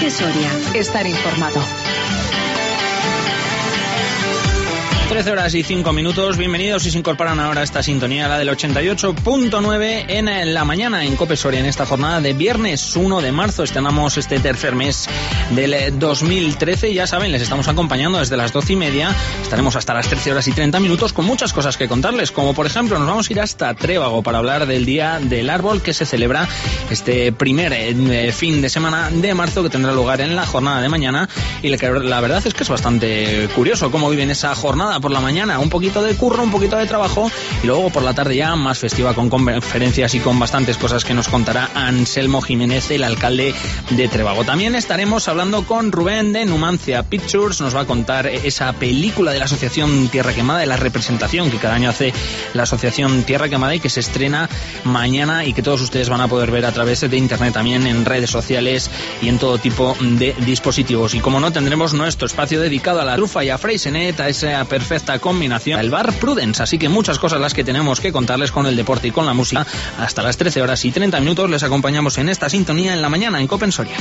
COPE Soria. Estar informado. 13:05. Bienvenidos si se incorporan ahora a esta sintonía, la del 88.9 en la mañana en COPE Soria, en esta jornada de viernes 1 de marzo. Estrenamos este tercer mes del 2013 y ya saben, les estamos acompañando desde las 12:30. Estaremos hasta las 13:30 con muchas cosas que contarles, como por ejemplo nos vamos a ir hasta Trébago para hablar del Día del Árbol que se celebra este primer fin de semana de marzo, que tendrá lugar en la jornada de mañana, y la verdad es que es bastante curioso cómo viven esa jornada. Por la mañana un poquito de curro, un poquito de trabajo, y luego por la tarde ya más festiva, con conferencias y con bastantes cosas que nos contará Anselmo Jiménez, el alcalde de Trébago. También estaremos hablando con Rubén de Numancia Pictures. Nos va a contar esa película de la Asociación Tierra Quemada, de la representación que cada año hace la Asociación Tierra Quemada y que se estrena mañana y que todos ustedes van a poder ver a través de internet, también en redes sociales y en todo tipo de dispositivos. Y como no, tendremos nuestro espacio dedicado a la trufa y a Freixenet, a esa perfecta combinación, el bar Prudence. Así que muchas cosas las que tenemos que contarles con el deporte y con la música. Hasta las 13:30 les acompañamos en esta sintonía en la mañana en COPE Soria.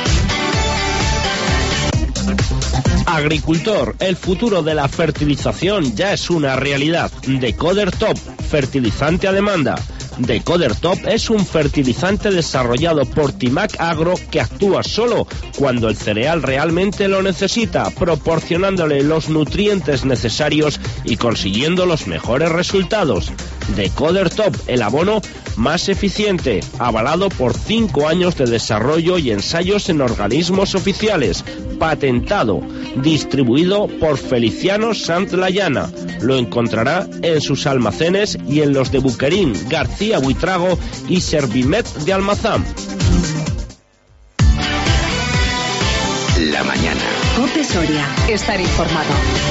Agricultor, el futuro de la fertilización ya es una realidad. Decoder Top, fertilizante a demanda. Decoder Top es un fertilizante desarrollado por Timac Agro que actúa solo cuando el cereal realmente lo necesita, proporcionándole los nutrientes necesarios y consiguiendo los mejores resultados. Decoder Top, el abono más eficiente, avalado por 5 años de desarrollo y ensayos en organismos oficiales, patentado, distribuido por Feliciano Santlayana. Lo encontrará en sus almacenes y en los de Buquerín, García Buitrago y Servimet de Almazán. La mañana. COPE Soria. Estar informado.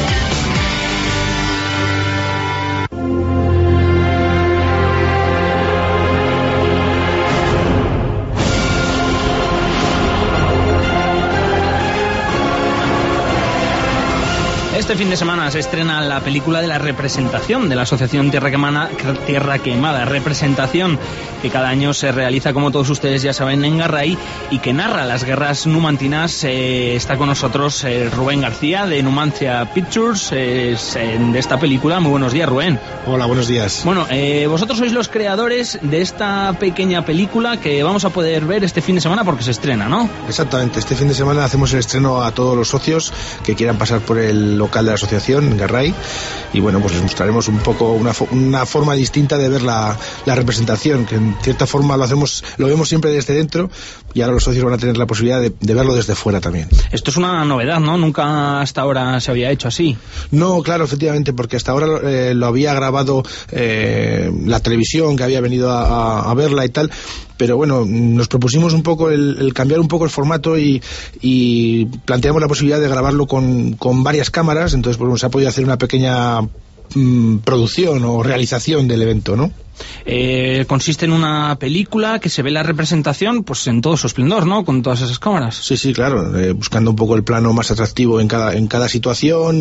Este fin de semana se estrena la película de la representación de la Asociación Tierra Quemada, representación que cada año se realiza, como todos ustedes ya saben, en Garray y que narra las guerras numantinas. Está con nosotros Rubén García de Numancia Pictures, de esta película. Muy buenos días, Rubén. Hola, buenos días. Bueno, vosotros sois los creadores de esta pequeña película que vamos a poder ver este fin de semana porque se estrena, ¿no? Exactamente, este fin de semana hacemos el estreno a todos los socios que quieran pasar por el local de la asociación en Garray, y bueno, pues les mostraremos un poco una forma distinta de ver la representación, que en cierta forma lo vemos siempre desde dentro, y ahora los socios van a tener la posibilidad de verlo desde fuera también. Esto es una novedad, ¿no? Nunca hasta ahora se había hecho así. No, claro, efectivamente, porque hasta ahora lo había grabado la televisión, que había venido a verla y tal. Pero bueno, nos propusimos un poco el cambiar un poco el formato y planteamos la posibilidad de grabarlo con varias cámaras. Entonces, pues se ha podido hacer una pequeña producción o realización del evento, ¿no? Consiste en una película que se ve la representación pues en todo su esplendor, ¿no? Con todas esas cámaras. Sí, claro, buscando un poco el plano más atractivo en cada situación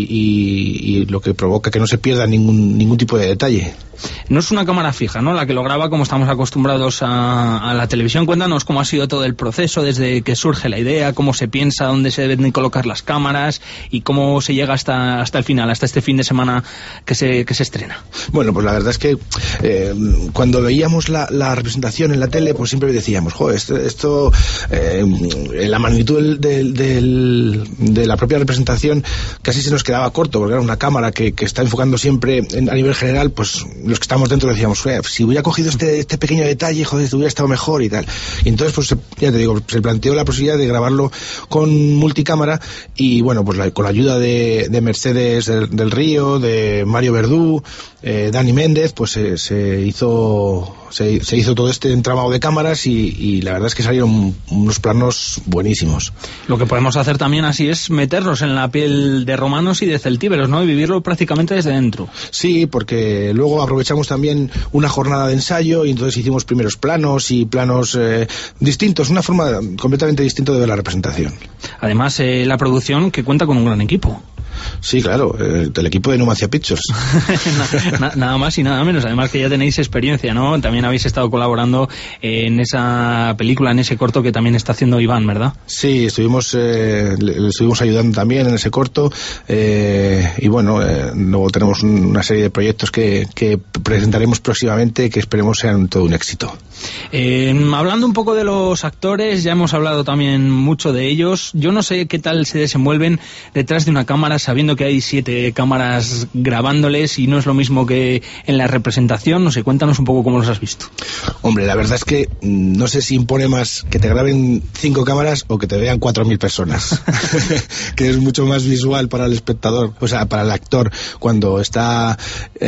y lo que provoca que no se pierda ningún tipo de detalle. No es una cámara fija, ¿no? La que lo graba como estamos acostumbrados a la televisión. Cuéntanos cómo ha sido todo el proceso desde que surge la idea, cómo se piensa, dónde se deben colocar las cámaras y cómo se llega hasta el final, hasta este fin de semana que se estrena. Bueno, pues la verdad es que cuando veíamos la representación en la tele, pues siempre decíamos, joder, esto la magnitud de la propia representación casi se nos quedaba corto, porque era una cámara que está enfocando siempre a nivel general, pues los que estamos dentro decíamos, si hubiera cogido este pequeño detalle, joder, hubiera estado mejor y tal. Y entonces, pues ya te digo, se planteó la posibilidad de grabarlo con multicámara y bueno, pues con la ayuda de Mercedes del Río, de Mario Verdú, Dani Méndez, pues se hizo todo este entramado de cámaras y la verdad es que salieron unos planos buenísimos. Lo que podemos hacer también así es meternos en la piel de romanos y de celtíberos, ¿no? Y vivirlo prácticamente desde dentro. Sí, porque luego aprovechamos también una jornada de ensayo y entonces hicimos primeros planos y planos distintos, una forma completamente distinta de ver la representación. Además, la producción que cuenta con un gran equipo. Sí, claro, del equipo de Numancia Pictures. Nada más y nada menos. Además que ya tenéis experiencia, ¿no? También habéis estado colaborando en esa película, en ese corto que también está haciendo Iván, ¿verdad? Sí, le estuvimos ayudando también en ese corto, y bueno, luego tenemos una serie de proyectos que presentaremos próximamente, que esperemos sean todo un éxito. Hablando un poco de los actores, ya hemos hablado también mucho de ellos. Yo no sé qué tal se desenvuelven detrás de una cámara, sabiendo que hay 7 cámaras grabándoles y no es lo mismo que en la representación. No sé, cuéntanos un poco cómo los has visto. Hombre, la verdad es que no sé si impone más que te graben 5 cámaras o que te vean 4.000 personas, que es mucho más visual para el espectador, o sea, para el actor, cuando está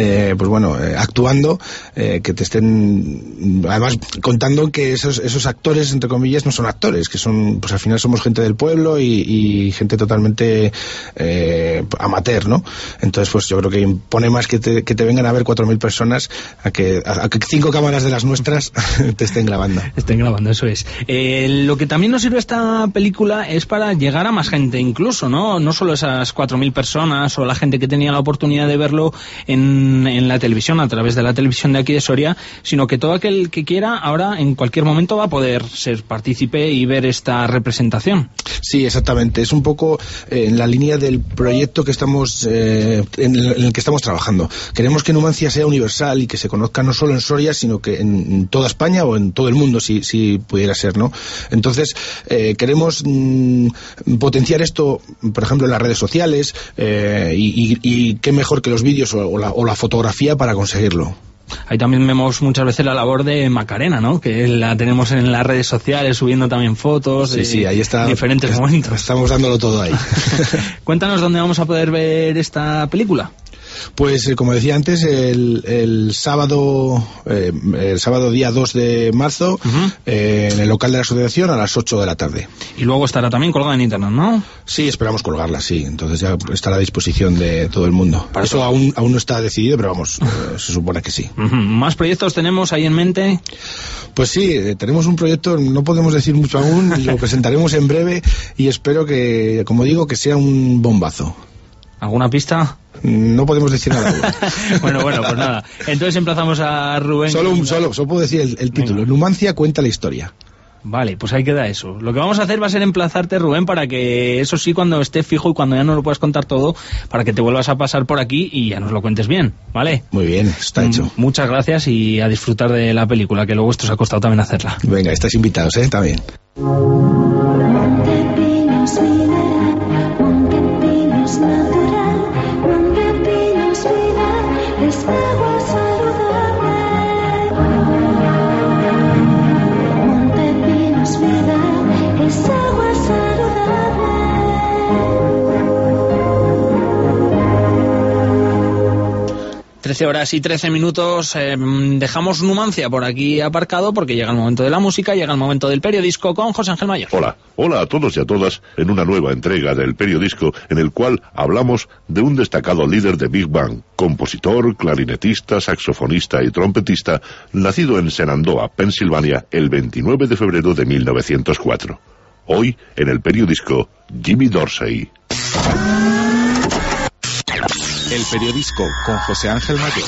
actuando, que te estén además contando que esos actores, entre comillas, no son actores, que son, pues al final somos gente del pueblo y gente totalmente amateur, ¿no? Entonces, pues yo creo que impone más que te vengan a ver 4.000 personas a que 5 cámaras de las nuestras te estén grabando. Estén grabando, eso es. Lo que también nos sirve esta película es para llegar a más gente incluso, ¿no? No solo esas 4.000 personas o la gente que tenía la oportunidad de verlo en la televisión, a través de la televisión de aquí de Soria, sino que todo aquel que quiera ahora en cualquier momento va a poder ser partícipe y ver esta representación. Sí, exactamente. Es un poco en la línea del proyecto que estamos en el que estamos trabajando. Queremos que Numancia sea universal y que se conozca no solo en Soria, sino que en toda España o en todo el mundo, si pudiera ser, ¿no? Entonces, queremos potenciar esto, por ejemplo, en las redes sociales, y qué mejor que los vídeos o la fotografía para conseguirlo. Ahí también vemos muchas veces la labor de Macarena, ¿no? Que la tenemos en las redes sociales, subiendo también fotos sí, ahí está, diferentes momentos. Estamos dándolo todo ahí. Cuéntanos dónde vamos a poder ver esta película. Pues como decía antes, el sábado día 2 de marzo, en el local de la asociación a las 8 de la tarde. Y luego estará también colgada en internet, ¿no? Sí, esperamos colgarla, sí. Entonces ya estará a disposición de todo el mundo. Eso aún no está decidido, pero vamos, se supone que sí. ¿Más proyectos tenemos ahí en mente? Pues sí, tenemos un proyecto, no podemos decir mucho aún, lo presentaremos en breve y espero que, como digo, que sea un bombazo. ¿Alguna pista? No podemos decir nada. Bueno, pues nada. Entonces emplazamos a Rubén. Solo puedo decir el título. Venga. Numancia cuenta la historia. Vale, pues ahí queda eso. Lo que vamos a hacer va a ser emplazarte, Rubén, para que eso sí, cuando esté fijo y cuando ya no lo puedas contar todo, para que te vuelvas a pasar por aquí y ya nos lo cuentes bien, ¿vale? Muy bien, está hecho. Muchas gracias y a disfrutar de la película, que luego esto os ha costado también hacerla. Venga, estáis invitados, también. Es agua saludable. 13 horas y 13 minutos, dejamos Numancia por aquí aparcado porque llega el momento de la música, llega el momento del periodisco con José Ángel Mayor. Hola a todos y a todas en una nueva entrega del periodisco en el cual hablamos de un destacado líder de Big Band, compositor, clarinetista, saxofonista y trompetista, nacido en Shenandoah, Pensilvania, el 29 de febrero de 1904. Hoy, en el periodisco, Jimmy Dorsey. El periodisco con José Ángel Mayor.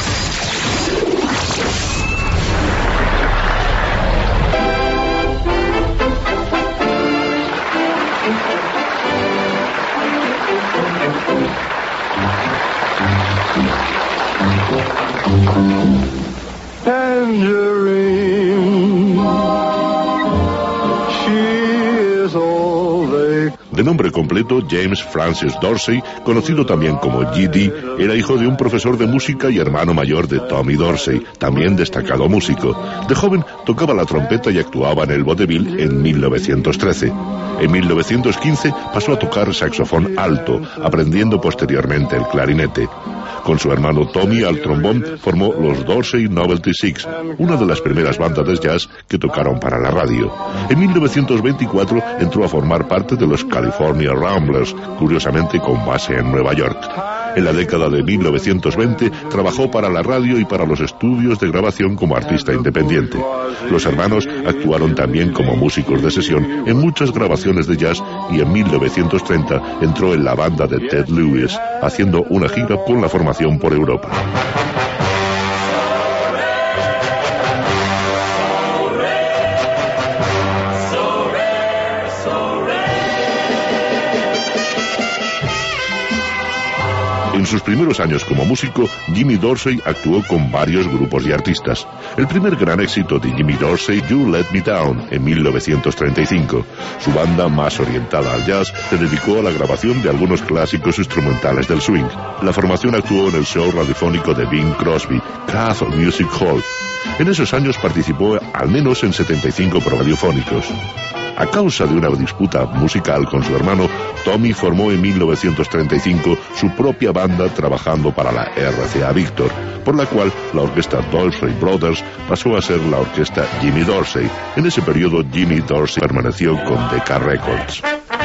De nombre completo, James Francis Dorsey, conocido también como G.D., era hijo de un profesor de música y hermano mayor de Tommy Dorsey, también destacado músico. De joven tocaba la trompeta y actuaba en el vodevil en 1913. En 1915 pasó a tocar saxofón alto, aprendiendo posteriormente el clarinete. Con su hermano Tommy al trombón formó los Dorsey Novelty Six, una de las primeras bandas de jazz que tocaron para la radio. En 1924 entró a formar parte de los California Ramblers, curiosamente con base en Nueva York. En la década de 1920 trabajó para la radio y para los estudios de grabación como artista independiente. Los hermanos actuaron también como músicos de sesión en muchas grabaciones de jazz y en 1930 entró en la banda de Ted Lewis, haciendo una gira con la formación por Europa. En sus primeros años como músico, Jimmy Dorsey actuó con varios grupos y artistas. El primer gran éxito de Jimmy Dorsey, You Let Me Down, en 1935. Su banda, más orientada al jazz, se dedicó a la grabación de algunos clásicos instrumentales del swing. La formación actuó en el show radiofónico de Bing Crosby, Castle Music Hall. En esos años participó al menos en 75 radiofónicos. A causa de una disputa musical con su hermano, Tommy formó en 1935 su propia banda trabajando para la RCA Victor, por la cual la orquesta Dorsey Brothers pasó a ser la orquesta Jimmy Dorsey. En ese periodo Jimmy Dorsey permaneció con Decca Records.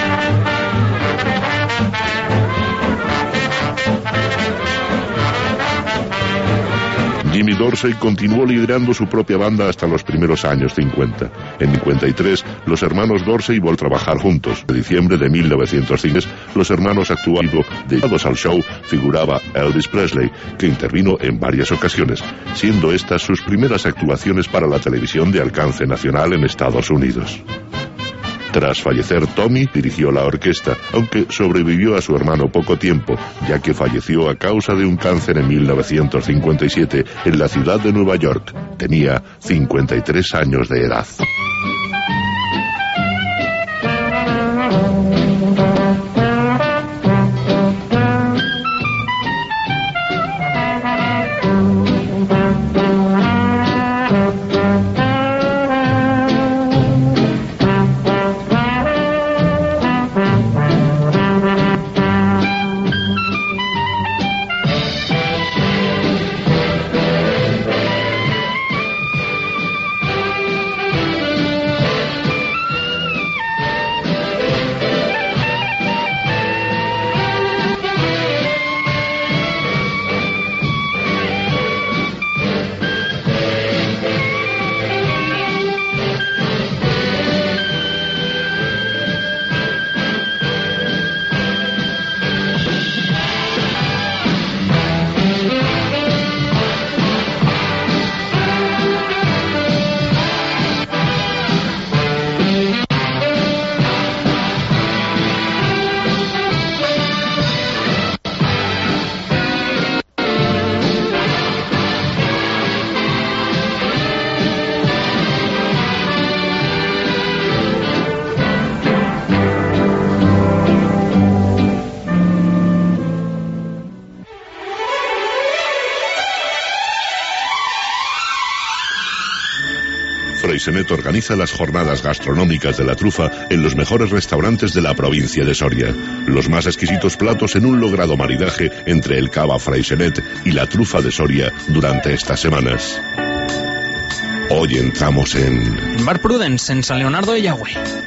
Jimmy Dorsey continuó liderando su propia banda hasta los primeros años 50. En 53, los hermanos Dorsey volvieron a trabajar juntos. En diciembre de 1905, los hermanos actuando dedicados al show figuraba Elvis Presley, que intervino en varias ocasiones, siendo estas sus primeras actuaciones para la televisión de alcance nacional en Estados Unidos. Tras fallecer Tommy, dirigió la orquesta, aunque sobrevivió a su hermano poco tiempo, ya que falleció a causa de un cáncer en 1957 en la ciudad de Nueva York. Tenía 53 años de edad. Freixenet organiza las jornadas gastronómicas de la trufa en los mejores restaurantes de la provincia de Soria. Los más exquisitos platos en un logrado maridaje entre el cava Freixenet y la trufa de Soria durante estas semanas. Hoy entramos en Bar Prudence, en San Leonardo de Yagüe.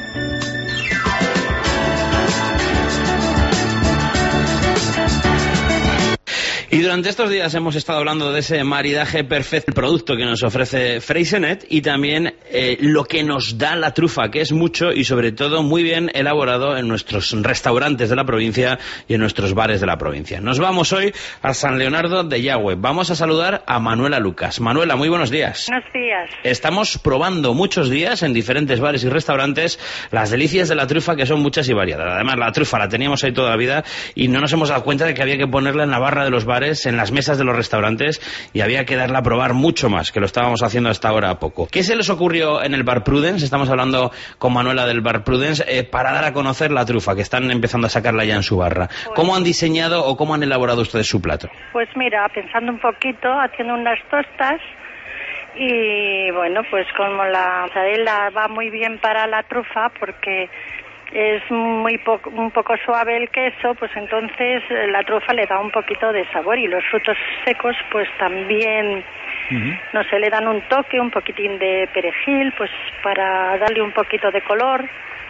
Y durante estos días hemos estado hablando de ese maridaje perfecto, el producto que nos ofrece Freixenet y también lo que nos da la trufa, que es mucho y sobre todo muy bien elaborado en nuestros restaurantes de la provincia y en nuestros bares de la provincia. Nos vamos hoy a San Leonardo de Yagüe. Vamos a saludar a Manuela Lucas. Manuela, muy buenos días. Buenos días. Estamos probando muchos días en diferentes bares y restaurantes las delicias de la trufa, que son muchas y variadas. Además, la trufa la teníamos ahí toda la vida y no nos hemos dado cuenta de que había que ponerla en la barra de los bares, en las mesas de los restaurantes, y había que darla a probar mucho más, que lo estábamos haciendo hasta ahora a poco. ¿Qué se les ocurrió en el Bar Prudence? Estamos hablando con Manuela del Bar Prudence, para dar a conocer la trufa, que están empezando a sacarla ya en su barra. ¿Cómo han diseñado o cómo han elaborado ustedes su plato? Pues mira, pensando un poquito, haciendo unas tostas, y bueno, pues como la mozzarella va muy bien para la trufa, porque es un poco suave el queso, pues entonces la trufa le da un poquito de sabor, y los frutos secos pues también, no sé, le dan un toque, un poquitín de perejil, pues para darle un poquito de color.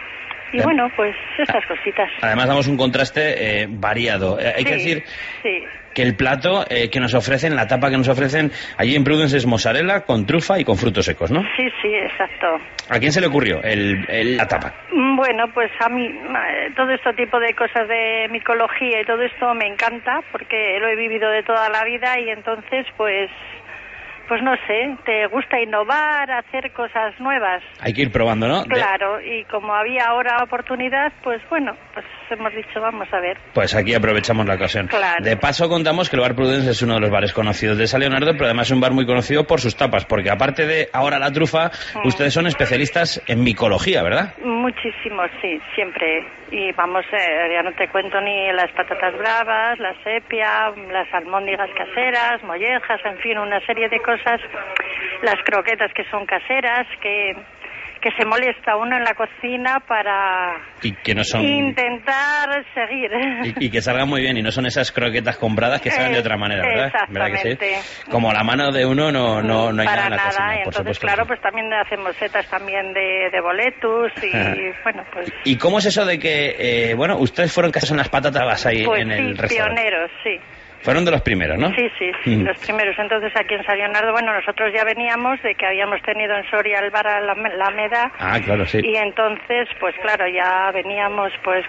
Y bueno, pues esas cositas. Además damos un contraste variado. Hay que decir que el plato que nos ofrecen, la tapa que nos ofrecen allí en Prudence es mozzarella con trufa y con frutos secos, ¿no? Sí, exacto. ¿A quién se le ocurrió la tapa? Bueno, pues a mí todo este tipo de cosas de micología y todo esto me encanta porque lo he vivido de toda la vida y entonces pues no sé, te gusta innovar, hacer cosas nuevas. Hay que ir probando, ¿no? Claro, y como había ahora oportunidad, pues bueno, pues hemos dicho, vamos a ver. Pues aquí aprovechamos la ocasión. Claro. De paso contamos que el Bar Prudence es uno de los bares conocidos de San Leonardo, pero además es un bar muy conocido por sus tapas, porque aparte de ahora la trufa, ustedes son especialistas en micología, ¿verdad? Muchísimo, sí, siempre. Y vamos, ya no te cuento ni las patatas bravas, la sepia, las almóndigas caseras, mollejas, en fin, una serie de cosas. Las croquetas que son caseras, que se molesta uno en la cocina para y que no son... intentar seguir. Y que salgan muy bien, y no son esas croquetas compradas que salen de otra manera, ¿verdad? Exactamente. ¿Verdad que sí? Como la mano de uno no hay para nada en la cocina, por entonces, supuesto. Claro, pues también hacemos setas también de boletus y bueno, pues... ¿Y cómo es eso de que, ustedes fueron casados en las patatas ahí pues en el restaurante? Pioneros, sí. Fueron de los primeros, ¿no? Sí, los primeros. Entonces aquí en San Leonardo, bueno, nosotros ya veníamos de que habíamos tenido en Soria el bar Alameda. Ah, claro, sí. Y entonces, pues claro, ya veníamos pues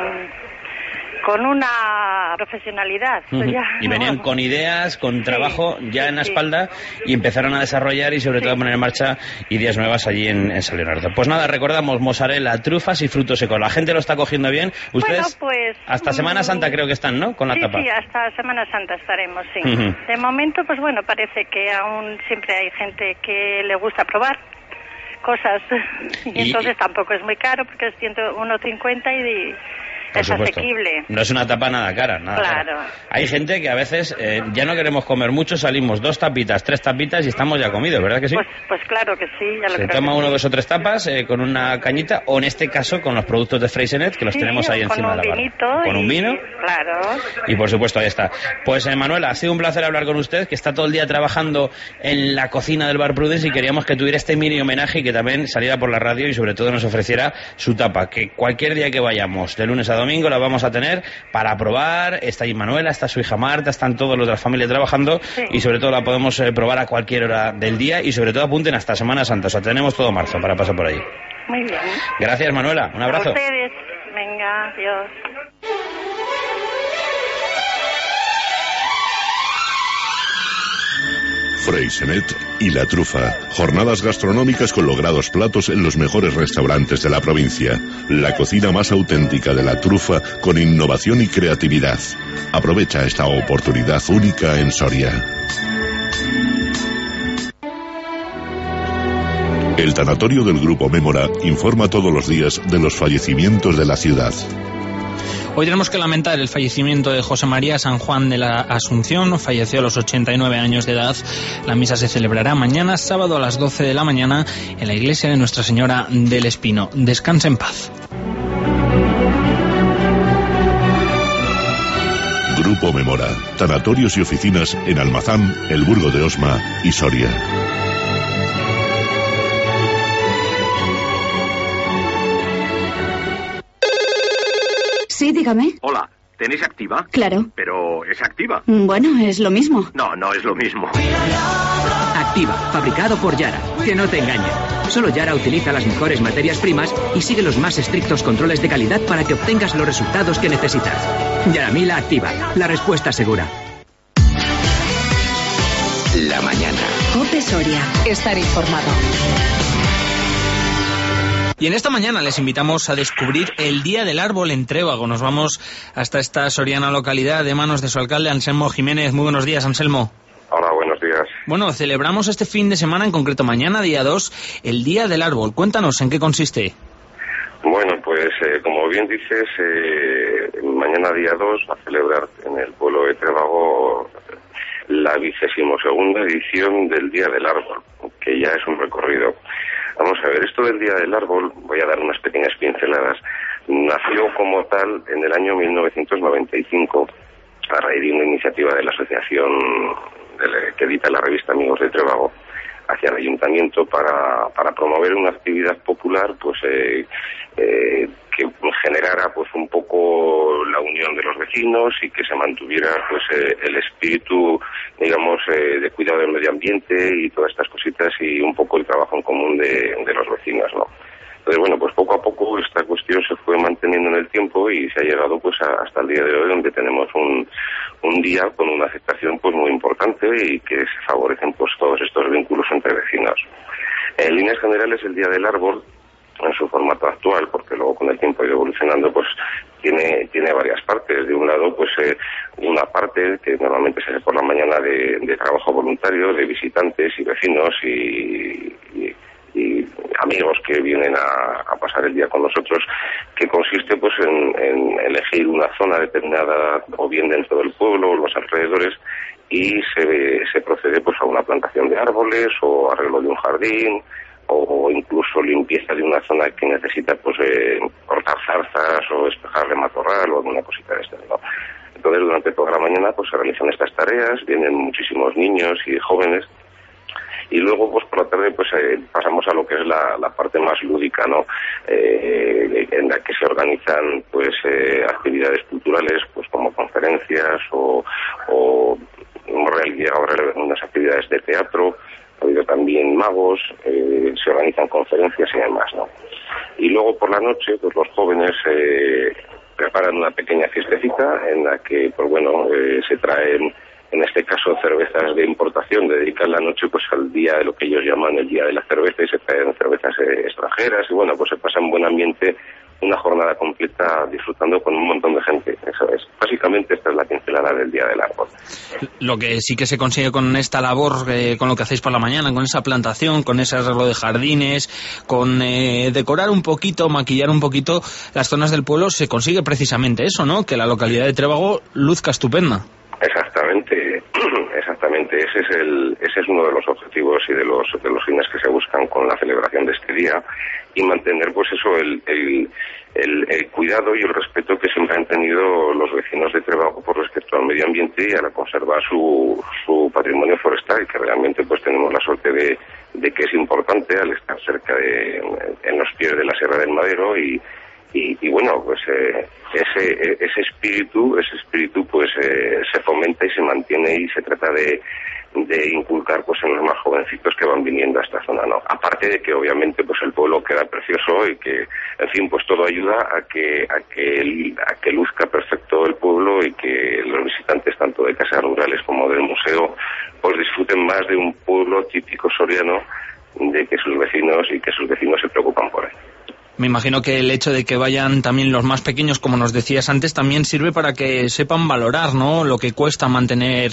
con una profesionalidad. Pues ya, y venían con ideas, con trabajo ya en la espalda y empezaron a desarrollar y sobre todo a poner en marcha ideas nuevas allí en San Leonardo. Pues nada, recordamos mozzarella, trufas y frutos secos. La gente lo está cogiendo bien. Ustedes hasta Semana Santa creo que están, ¿no? Con la tapa. Sí, hasta Semana Santa estaremos, sí. De momento, pues bueno, parece que aún siempre hay gente que le gusta probar cosas y entonces tampoco es muy caro porque es 1,50 y es asequible. No es una tapa nada cara, nada cara. Hay gente que a veces ya no queremos comer mucho, salimos 2 tapitas, 3 tapitas y estamos ya comidos, ¿verdad que sí? Pues claro que sí. Ya se toma 1, 2 o 3 tapas con una cañita, o en este caso con los productos de Freixenet, que los tenemos ahí encima de la barra. Con un vino. Claro. Y por supuesto, ahí está. Pues Manuela, ha sido un placer hablar con usted, que está todo el día trabajando en la cocina del Bar Prudence y queríamos que tuviera este mini homenaje y que también saliera por la radio y sobre todo nos ofreciera su tapa, que cualquier día que vayamos, de lunes a domingo, la vamos a tener para probar. Está ahí Manuela, está su hija Marta, están todos los de la familia trabajando y sobre todo la podemos probar a cualquier hora del día y sobre todo apunten hasta Semana Santa. O sea, tenemos todo marzo para pasar por ahí. Muy bien. Gracias, Manuela. Un abrazo. A ustedes. Venga, adiós. Freixenet y la trufa. Jornadas gastronómicas con logrados platos en los mejores restaurantes de la provincia. La cocina más auténtica de la trufa con innovación y creatividad. Aprovecha esta oportunidad única en Soria. El tanatorio del Grupo Mémora informa todos los días de los fallecimientos de la ciudad. Hoy tenemos que lamentar el fallecimiento de José María San Juan de la Asunción. Falleció a los 89 años de edad. La misa se celebrará mañana, sábado a las 12 de la mañana, en la iglesia de Nuestra Señora del Espino. Descanse en paz. Grupo Mémora. Tanatorios y oficinas en Almazán, El Burgo de Osma y Soria. Sí, dígame. Hola, ¿tenéis Activa? Claro. Pero ¿es Activa? Bueno, es lo mismo. No es lo mismo. Activa, fabricado por Yara. Que no te engañen. Solo Yara utiliza las mejores materias primas y sigue los más estrictos controles de calidad para que obtengas los resultados que necesitas. Yaramila Activa, la respuesta segura. La mañana. COPE Soria. Estar informado. Y en esta mañana les invitamos a descubrir el Día del Árbol en Trébago. Nos vamos hasta esta soriana localidad de manos de su alcalde, Anselmo Jiménez. Muy buenos días, Anselmo. Hola, buenos días. Bueno, celebramos este fin de semana, en concreto mañana, día 2, el Día del Árbol. Cuéntanos, ¿en qué consiste? Bueno, pues como bien dices, mañana día 2 va a celebrar en el pueblo de Trébago la 22ª edición del Día del Árbol, que ya es un recorrido. Vamos a ver, esto del Día del Árbol, voy a dar unas pequeñas pinceladas, nació como tal en el año 1995 a raíz de una iniciativa de la asociación que edita la revista Amigos de Trébago, hacia el ayuntamiento para promover una actividad popular pues que generara pues un poco la unión de los vecinos y que se mantuviera pues el espíritu, digamos, de cuidado del medio ambiente y todas estas cositas y un poco el trabajo en común de los vecinos, ¿no? Entonces, bueno, pues poco a poco esta cuestión se fue manteniendo en el tiempo y se ha llegado pues hasta el día de hoy, donde tenemos un día con una aceptación pues muy importante y que se favorecen pues todos estos vínculos entre vecinos. En líneas generales, el Día del Árbol, en su formato actual, porque luego con el tiempo ha ido evolucionando, pues tiene varias partes. De un lado, pues una parte que normalmente se hace por la mañana de trabajo voluntario, de visitantes y vecinos y amigos que vienen a pasar el día con nosotros, que consiste pues en elegir una zona determinada, o bien dentro del pueblo o los alrededores, y se procede pues a una plantación de árboles o arreglo de un jardín o incluso limpieza de una zona que necesita pues cortar zarzas o despejar de matorral o alguna cosita de este, ¿no? Entonces durante toda la mañana pues se realizan estas tareas, vienen muchísimos niños y jóvenes. Y luego, pues por la tarde, pues pasamos a lo que es la parte más lúdica, ¿no? En la que se organizan, pues, actividades culturales, pues como conferencias o hemos realizado unas actividades de teatro, ha habido también magos, se organizan conferencias y demás, ¿no? Y luego por la noche, pues los jóvenes preparan una pequeña fiestecita en la que, pues bueno, se traen, en este caso, cervezas de importación, dedican la noche pues al día de lo que ellos llaman el día de la cerveza y se traen cervezas extranjeras y bueno, pues se pasa en buen ambiente una jornada completa disfrutando con un montón de gente. Eso es. Básicamente esta es la pincelada del Día del Árbol. Lo que sí que se consigue con esta labor, con lo que hacéis por la mañana, con esa plantación, con ese arreglo de jardines, con decorar un poquito, maquillar un poquito las zonas del pueblo, se consigue precisamente eso, ¿no? Que la localidad de Trébago luzca estupenda. Exactamente. Ese es uno de los objetivos y de los fines que se buscan con la celebración de este día y mantener pues eso el cuidado y el respeto que siempre han tenido los vecinos de Trébago por respecto al medio ambiente y a la conservar su patrimonio forestal, que realmente pues tenemos la suerte de que es importante al estar cerca en los pies de la Sierra del Madero y bueno, pues ese espíritu pues se fomenta y se mantiene y se trata de inculcar pues en los más jovencitos que van viniendo a esta zona, ¿no? Aparte de que obviamente pues el pueblo queda precioso y que, en fin, pues todo ayuda a que luzca perfecto el pueblo y que los visitantes tanto de casas rurales como del museo pues disfruten más de un pueblo típico soriano, de que sus vecinos se preocupan por él. Me imagino que el hecho de que vayan también los más pequeños, como nos decías antes, también sirve para que sepan valorar, ¿no?, lo que cuesta mantener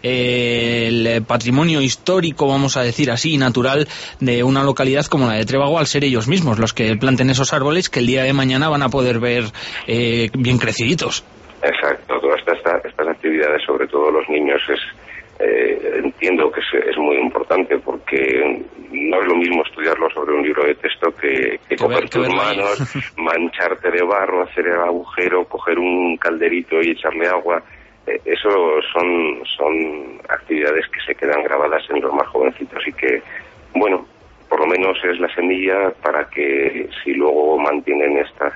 el patrimonio histórico, vamos a decir así, natural de una localidad como la de Trébago, al ser ellos mismos los que planten esos árboles que el día de mañana van a poder ver bien creciditos. Exacto, todas estas actividades, sobre todo los niños, entiendo que es muy importante porque no es lo mismo estudiarlo sobre un libro de texto que coger tus manos, mancharte de barro, hacer el agujero, coger un calderito y echarle agua. Eso son actividades que se quedan grabadas en los más jovencitos y que, bueno, por lo menos es la semilla para que si luego mantienen esta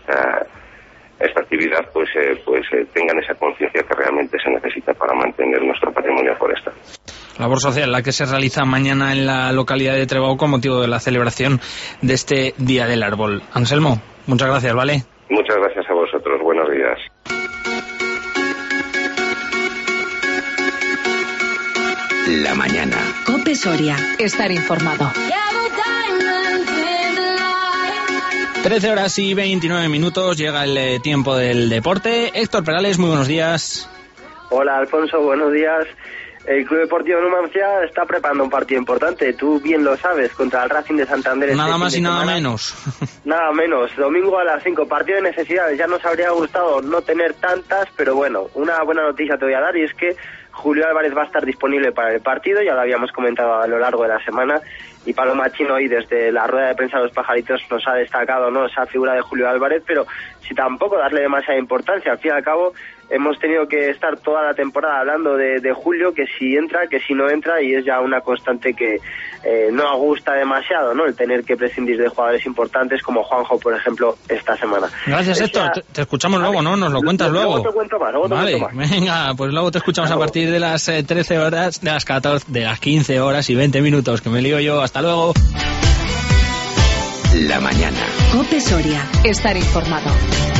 actividad pues tengan esa conciencia que realmente se necesita para mantener nuestro patrimonio forestal. Labor social, la que se realiza mañana en la localidad de Trébago con motivo de la celebración de este Día del Árbol. Anselmo, muchas gracias, ¿vale? Muchas gracias a vosotros, buenos días. La mañana. COPE Soria. Estar informado. 13 horas y 29 minutos, llega el tiempo del deporte. Héctor Perales, muy buenos días. Hola Alfonso, buenos días. El Club Deportivo Numancia está preparando un partido importante, tú bien lo sabes, contra el Racing de Santander. Nada más y nada menos. Nada menos, domingo a las 5, partido de necesidades. Ya nos habría gustado no tener tantas, pero bueno, una buena noticia te voy a dar y es que Julio Álvarez va a estar disponible para el partido, ya lo habíamos comentado a lo largo de la semana, y Paloma Chino hoy desde la rueda de prensa de los pajaritos nos ha destacado, ¿no?, esa figura de Julio Álvarez, pero si tampoco darle demasiada importancia. Al fin y al cabo hemos tenido que estar toda la temporada hablando de Julio, que si entra, que si no entra, y es ya una constante que no gusta demasiado, ¿no? El tener que prescindir de jugadores importantes como Juanjo, por ejemplo, esta semana. Gracias, Héctor. Te escuchamos luego, ¿no? Nos lo cuentas luego. Luego te cuento más, Vale, venga, pues luego te escuchamos a partir de las 13 horas, de las 14, de las 15 horas y 20 minutos, que me lío yo. Hasta luego. La mañana. Cope Soria. Estar informado.